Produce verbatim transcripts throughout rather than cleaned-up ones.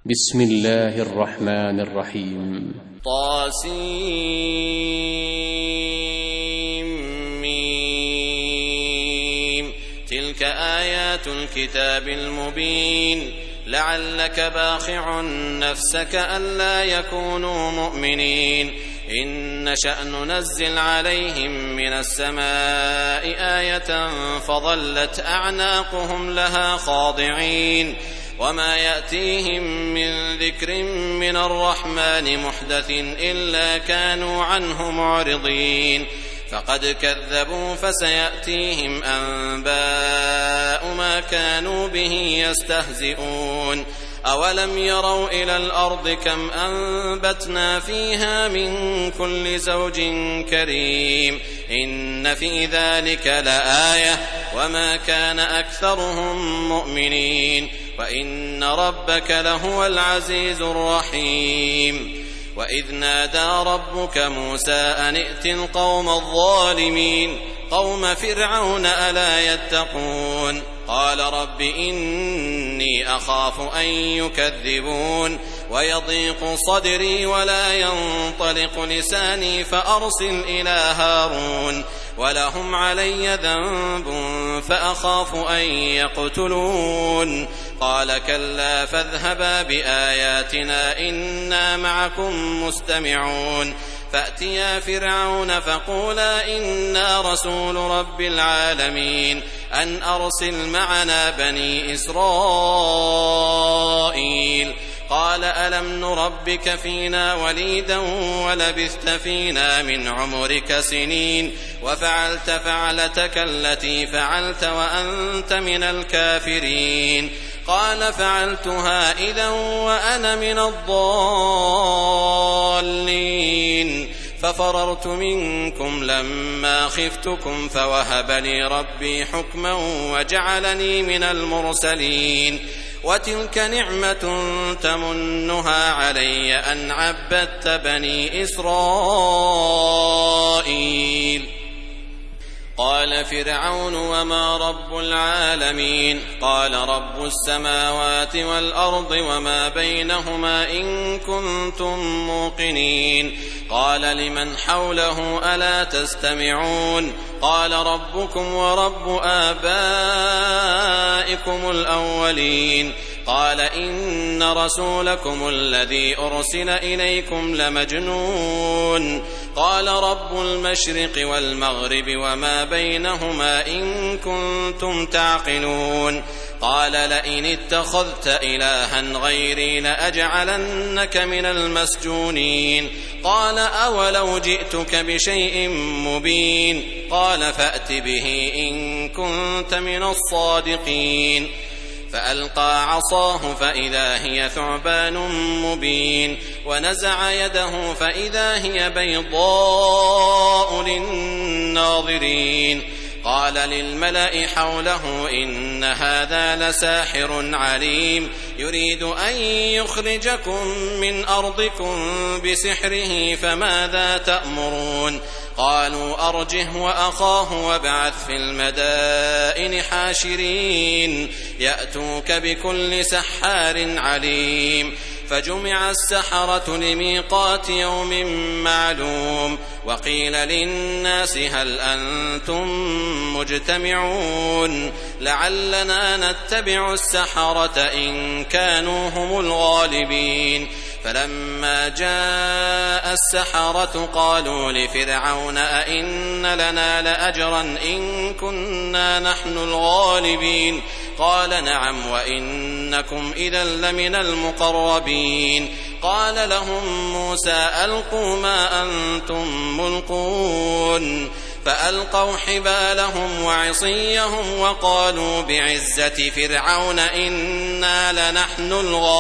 بسم الله الرحمن الرحيم. طاسيم. تلك آيات الكتاب المبين. لعلك باخع نفسك ألا يكونوا مؤمنين إن نشأ ننزل عليهم من السماء آية فظلت أعناقهم لها خاضعين وما يأتيهم من ذكر من الرحمن محدث إلا كانوا عنه معرضين فقد كذبوا فسيأتيهم أنباء ما كانوا به يستهزئون أولم يروا إلى الأرض كم أنبتنا فيها من كل زوج كريم إن في ذلك لآية وما كان أكثرهم مؤمنين وإن ربك لهو العزيز الرحيم. وإذ نادى ربك موسى أن ائت القوم الظالمين قوم فرعون ألا يتقون قال رب إني أخاف أن يكذبون ويضيق صدري ولا ينطلق لساني فأرسل إلى هارون ولهم علي ذنب فأخاف أن يقتلون قال كلا فاذهبا بآياتنا إنا معكم مستمعون فأتيا فرعون فقولا إنا رسول رب العالمين أن أرسل معنا بني إسرائيل قال ألم نربك فينا وليدا ولبثت فينا من عمرك سنين وفعلت فعلتك التي فعلت وأنت من الكافرين قال فعلتها إذا وأنا من الضالين ففررت منكم لما خفتكم فوهب لي ربي حكما وجعلني من المرسلين وتلك نعمة تمنها علي أن عبدت بني إسرائيل. قال فرعون وما رب العالمين قال رب السماوات والأرض وما بينهما إن كنتم موقنين قال لمن حوله ألا تستمعون قال ربكم ورب آبائكم الأولين قال إن رسولكم الذي أرسل إليكم لمجنون قال رب المشرق والمغرب وما بينهما إن كنتم تعقلون قال لئن اتخذت إلها غيري لأجعلنك من المسجونين قال أولو جئتك بشيء مبين قال فأت به إن كنت من الصادقين فألقى عصاه فإذا هي ثعبان مبين ونزع يده فإذا هي بيضاء للناظرين قال للملأ حوله إن هذا لساحر عليم يريد أن يخرجكم من أرضكم بسحره فماذا تأمرون قالوا أرجه وأخاه وابعث في المدائن حاشرين يأتوك بكل سحار عليم فجمع السحرة لميقات يوم معلوم وقيل للناس هل أنتم مجتمعون لعلنا نتبع السحرة إن كانوا هم الغالبين فلما جاء السحرة قالوا لفرعون أئن لنا لأجرا إن كنا نحن الغالبين قال نعم وإنكم إذا لمن المقربين قال لهم موسى ألقوا ما أنتم ملقون فألقوا حبالهم وعصيهم وقالوا بعزة فرعون إنا لنحن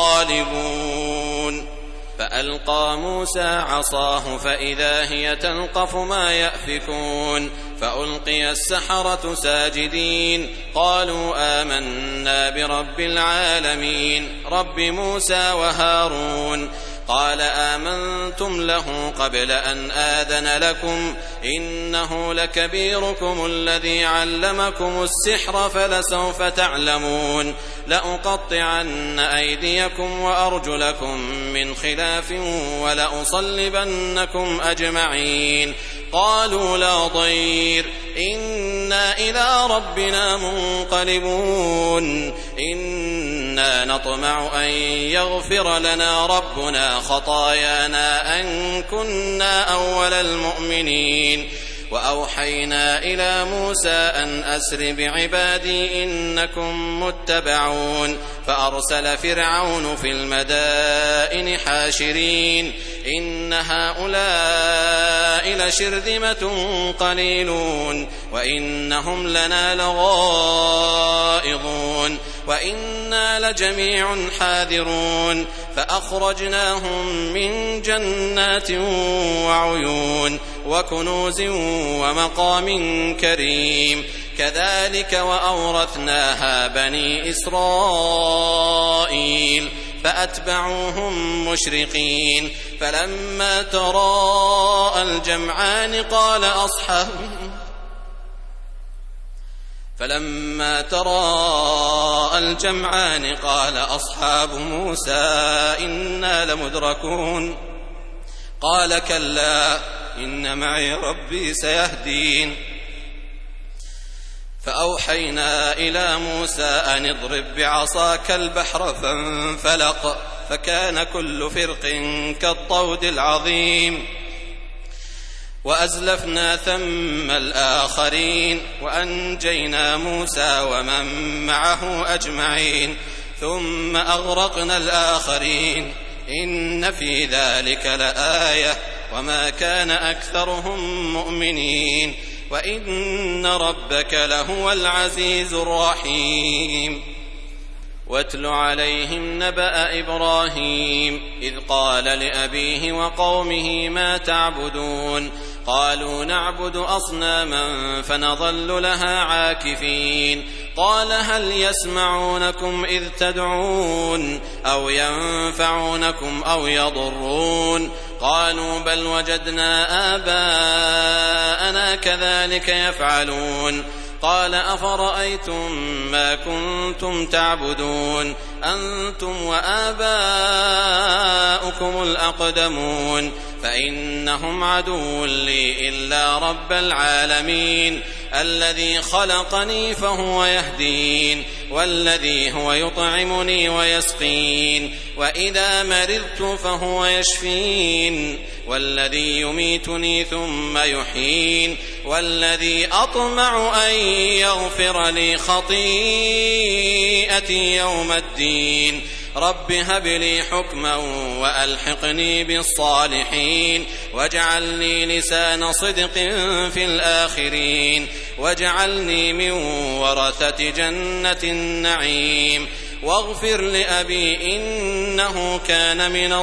الغالبون فألقى موسى عصاه فإذا هي تلقف ما يأفكون فألقي السحرة ساجدين قالوا آمنا برب العالمين رب موسى وهارون قال آمنتم له قبل أن آذن لكم إنه لكبيركم الذي علمكم السحر فلسوف تعلمون لأقطعن أيديكم وأرجلكم من خلاف ولأصلبنكم أجمعين قالوا لا ضير إنا إلى ربنا منقلبون إنا نطمع أن يغفر لنا ربنا خطايانا أن كنا أول المؤمنين وأوحينا إلى موسى أن أسر بعبادي إنكم متبعون فأرسل فرعون في المدائن حاشرين إن هؤلاء لشرذمة قليلون وإنهم لنا لغائظون وإنا لجميع حاذرون فأخرجناهم من جنات وعيون وكنوز ومقام كريم كذلك وأورثناها بني إسرائيل فأتبعوهم مشرقين فلما تراءى الجمعان قال أصحاب فلما تراءى الجمعان قال أصحاب موسى إنا لمدركون قال كلا إن معي ربي سيهدين فأوحينا إلى موسى أن اضرب بعصاك البحر فانفلق فكان كل فرق كالطود العظيم وأزلفنا ثم الآخرين وأنجينا موسى ومن معه أجمعين ثم أغرقنا الآخرين إن في ذلك لآية وما كان أكثرهم مؤمنين وإن ربك لهو العزيز الرحيم واتل عليهم نبأ إبراهيم إذ قال لأبيه وقومه ما تعبدون قالوا نعبد أصناما فنظل لها عاكفين قال هل يسمعونكم إذ تدعون أو ينفعونكم أو يضرون قالوا بل وجدنا آباءنا كذلك يفعلون قال أفرأيتم ما كنتم تعبدون أنتم وآباؤكم الأقدمون فإنهم عدو لي إلا رب العالمين الذي خلقني فهو يهدين والذي هو يطعمني ويسقين وإذا مرضت فهو يشفين والذي يميتني ثم يحيين والذي أطمع أن يغفر لي خطيئتي يوم الدين رب هب لي حكما وألحقني بالصالحين واجعلني لسان صدق في الآخرين واجعلني من ورثة جنة النعيم واغفر لأبي إنه كان من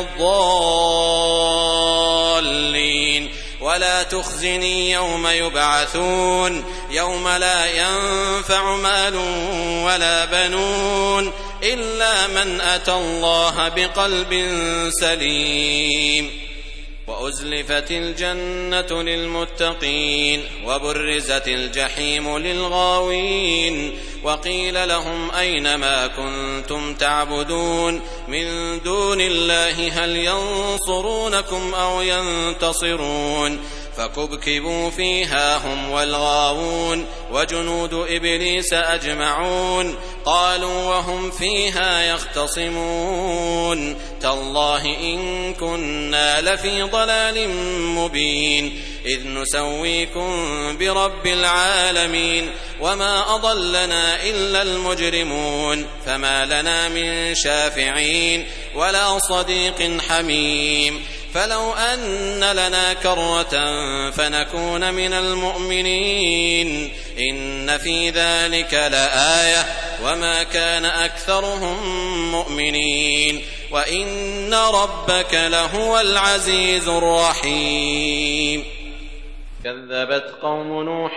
الضالين ولا تخزني يوم يبعثون يوم لا ينفع مال ولا بنون إلا من أتى الله بقلب سليم وأزلفت الجنة للمتقين وبرزت الجحيم للغاوين وقيل لهم أين ما كنتم تعبدون من دون الله هل ينصرونكم أو ينتصرون فكبكبوا فيها هم والغاوون وجنود إبليس أجمعون قالوا وهم فيها يختصمون تالله إن كنا لفي ضلال مبين إذ نسويكم برب العالمين وما أضلنا إلا المجرمون فما لنا من شافعين ولا صديق حميم فلو أن لنا كرة فنكون من المؤمنين إن في ذلك لآية وما كان أكثرهم مؤمنين وإن ربك لهو العزيز الرحيم كذبت قوم نوح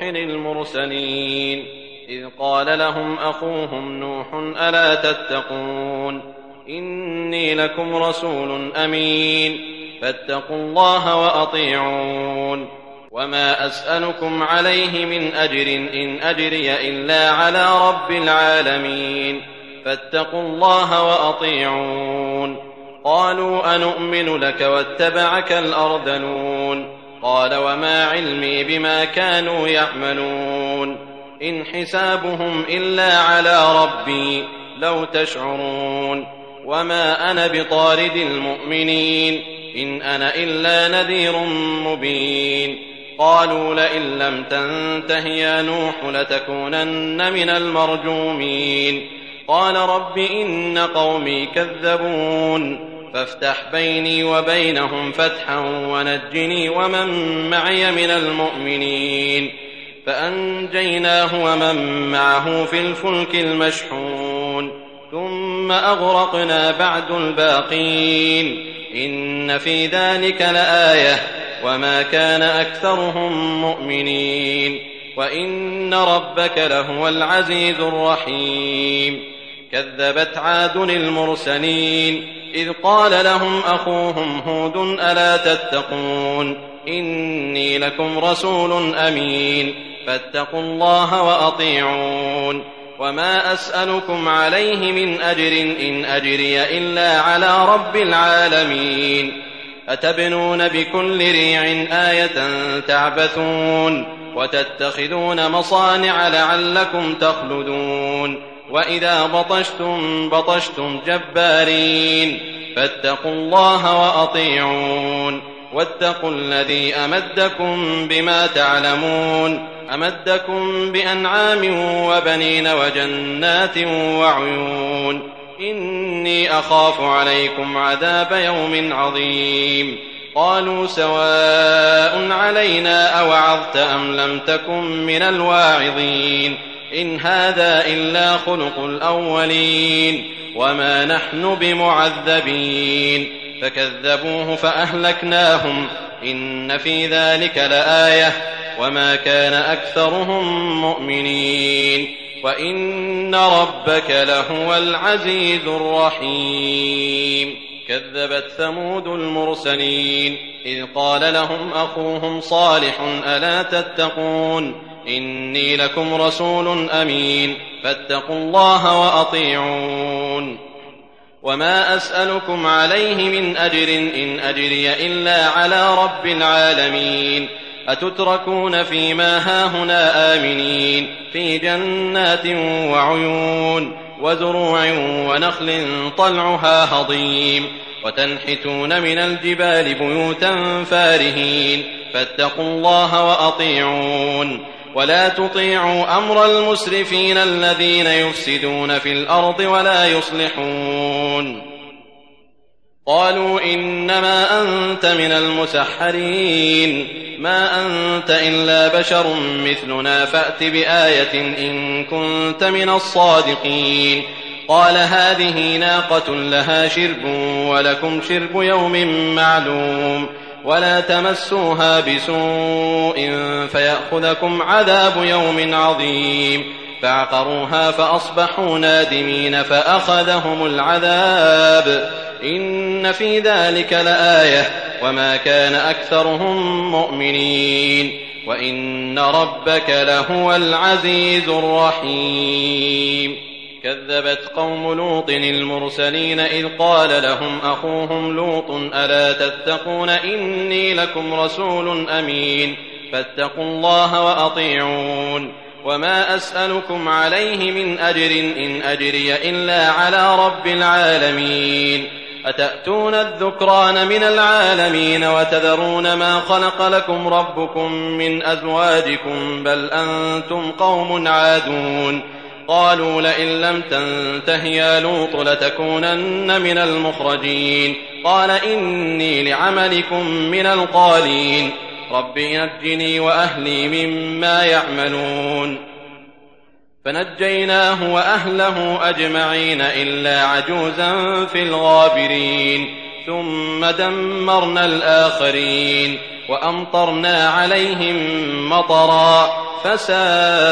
المرسلين إذ قال لهم أخوهم نوح ألا تتقون إني لكم رسول أمين فاتقوا الله وأطيعون وما أسألكم عليه من أجر إن أجري إلا على رب العالمين فاتقوا الله وأطيعون قالوا أنؤمن لك واتبعك الأرذلون قال وما علمي بما كانوا يعملون إن حسابهم إلا على ربي لو تشعرون وما أنا بطارد المؤمنين إن أنا إلا نذير مبين قالوا لئن لم تنته يا نوح لتكونن من المرجومين قال رب إن قومي كذبون فافتح بيني وبينهم فتحا ونجني ومن معي من المؤمنين فأنجيناه ومن معه في الفلك المشحون ثم أغرقنا بعد الباقين إن في ذلك لآية وما كان أكثرهم مؤمنين وإن ربك لهو العزيز الرحيم كذبت عاد المرسلين إذ قال لهم أخوهم هود ألا تتقون إني لكم رسول أمين فاتقوا الله وأطيعون وما أسألكم عليه من أجر إن أجري إلا على رب العالمين أتبنون بكل ريع آية تعبثون وتتخذون مصانع لعلكم تخلدون وإذا بطشتم بطشتم جبارين فاتقوا الله وأطيعون واتقوا الذي أمدكم بما تعلمون أمدكم بأنعام وبنين وجنات وعيون إني أخاف عليكم عذاب يوم عظيم قالوا سواء علينا أوعظت أم لم تكن من الواعظين إن هذا إلا خلق الأولين وما نحن بمعذبين فكذبوه فأهلكناهم إن في ذلك لآية وما كان أكثرهم مؤمنين وإن ربك لهو العزيز الرحيم كذبت ثمود المرسلين إذ قال لهم أخوهم صالح ألا تتقون إني لكم رسول أمين فاتقوا الله وأطيعون وما أسألكم عليه من أجر إن أجري إلا على رب العالمين أتتركون فيما هاهنا آمنين في جنات وعيون وزروع ونخل طلعها هضيم وتنحتون من الجبال بيوتا فارهين فاتقوا الله وأطيعون ولا تطيعوا أمر المسرفين الذين يفسدون في الأرض ولا يصلحون قالوا إنما أنت من المسحرين ما أنت إلا بشر مثلنا فأت بآية إن كنت من الصادقين قال هذه ناقة لها شرب ولكم شرب يوم معلوم ولا تمسوها بسوء فيأخذكم عذاب يوم عظيم فعقروها فأصبحوا نادمين فأخذهم العذاب إن في ذلك لآية وما كان أكثرهم مؤمنين وإن ربك لهو العزيز الرحيم كذبت قوم لوط المرسلين إذ قال لهم أخوهم لوط ألا تتقون إني لكم رسول أمين فاتقوا الله وأطيعون وما أسألكم عليه من أجر إن أجري إلا على رب العالمين أتأتون الذكران من العالمين وتذرون ما خلق لكم ربكم من أزواجكم بل أنتم قوم عادون قالوا لئن لم تنته يا لوط لتكونن من المخرجين قال إني لعملكم من القالين رب نجني وأهلي مما يعملون فنجيناه وأهله أجمعين إلا عجوزا في الغابرين ثم دمرنا الآخرين وأمطرنا عليهم مطرا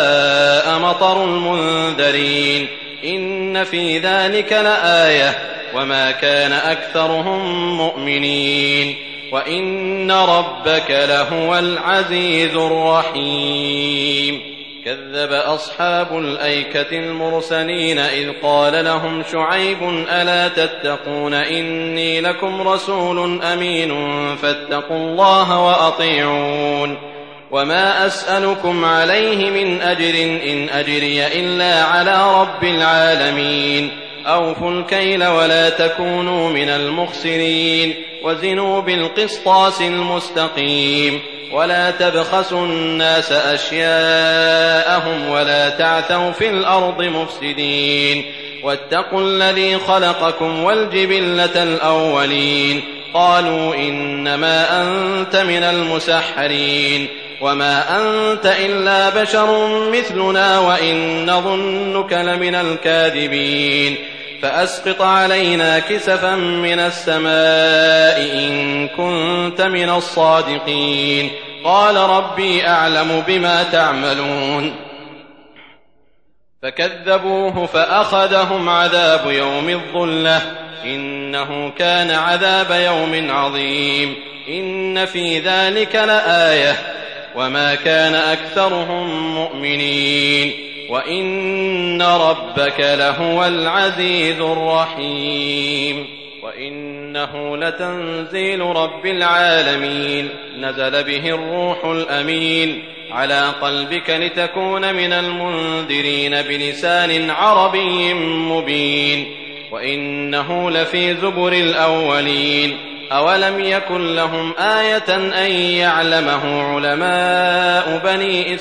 فساء مطر المنذرين إن في ذلك لآية وما كان أكثرهم مؤمنين وإن ربك لهو العزيز الرحيم. كذب أصحاب الأيكة المرسلين إذ قال لهم شعيب ألا تتقون إني لكم رسول أمين فاتقوا الله وأطيعون وما أسألكم عليه من أجر إن أجري إلا على رب العالمين. أوفوا الكيل ولا تكونوا من المخسرين وزنوا بالقسطاس المستقيم ولا تبخسوا الناس أشياءهم ولا تعثوا في الأرض مفسدين واتقوا الذي خلقكم والجبلة الأولين قالوا إنما أنت من المسحرين وما أنت إلا بشر مثلنا وإن نظنك لمن الكاذبين فأسقط علينا كسفا من السماء إن كنت من الصادقين. قال ربي أعلم بما تعملون فكذبوه فأخذهم عذاب يوم الظلة إنه كان عذاب يوم عظيم. إن في ذلك لآية وما كان أكثرهم مؤمنين وإن ربك لهو العزيز الرحيم. وإنه لتنزيل رب العالمين نزل به الروح الأمين على قلبك لتكون من المنذرين بلسان عربي مبين وإنه لفي زبر الأولين. أولم يكن لهم آية أن يعلمه علماء بني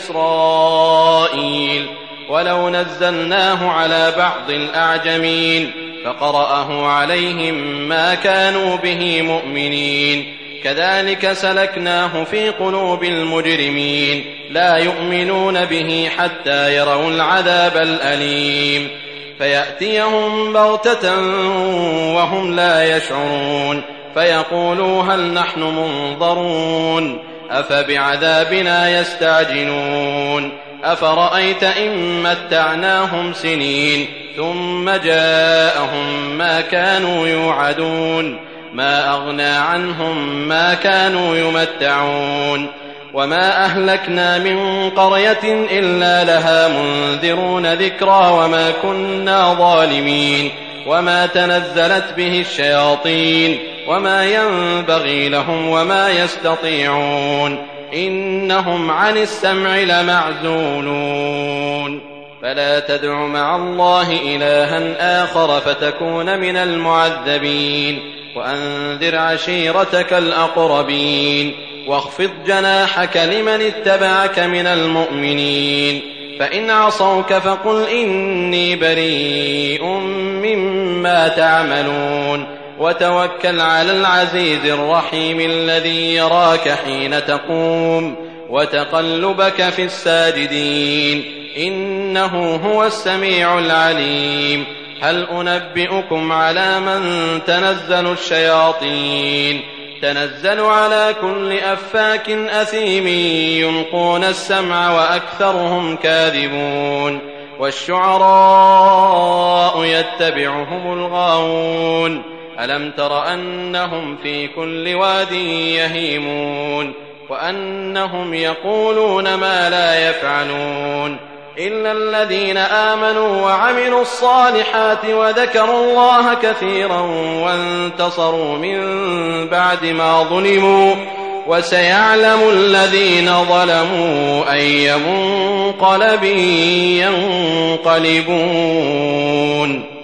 إسرائيل ولو نزلناه على بعض الأعجمين فقرأه عليهم ما كانوا به مؤمنين كذلك سلكناه في قلوب المجرمين لا يؤمنون به حتى يروا العذاب الأليم فيأتيهم بغتة وهم لا يشعرون فيقولوا هل نحن منظرون أفبعذابنا يستعجلون أفرأيت إن متعناهم سنين ثم جاءهم ما كانوا يوعدون ما أغنى عنهم ما كانوا يمتعون وما أهلكنا من قرية إلا لها منذرون ذكرى وما كنا ظالمين وما تنزلت به الشياطين وما ينبغي لهم وما يستطيعون إنهم عن السمع لمعزولون. فلا تدع مع الله إلها آخر فتكون من المعذبين وأنذر عشيرتك الأقربين واخفض جناحك لمن اتبعك من المؤمنين فإن عصوك فقل إني بريء مما تعملون وتوكل على العزيز الرحيم الذي يراك حين تقوم وتقلبك في الساجدين إنه هو السميع العليم. هل أنبئكم على من تنزل الشياطين تنزل على كل أفاك أثيم يلقون السمع وأكثرهم كاذبون والشعراء يتبعهم الغاوون ألم تر أنهم في كل واد يهيمون وأنهم يقولون ما لا يفعلون إلا الذين آمنوا وعملوا الصالحات وذكروا الله كثيرا وانتصروا من بعد ما ظلموا وسيعلم الذين ظلموا أي منقلب ينقلبون.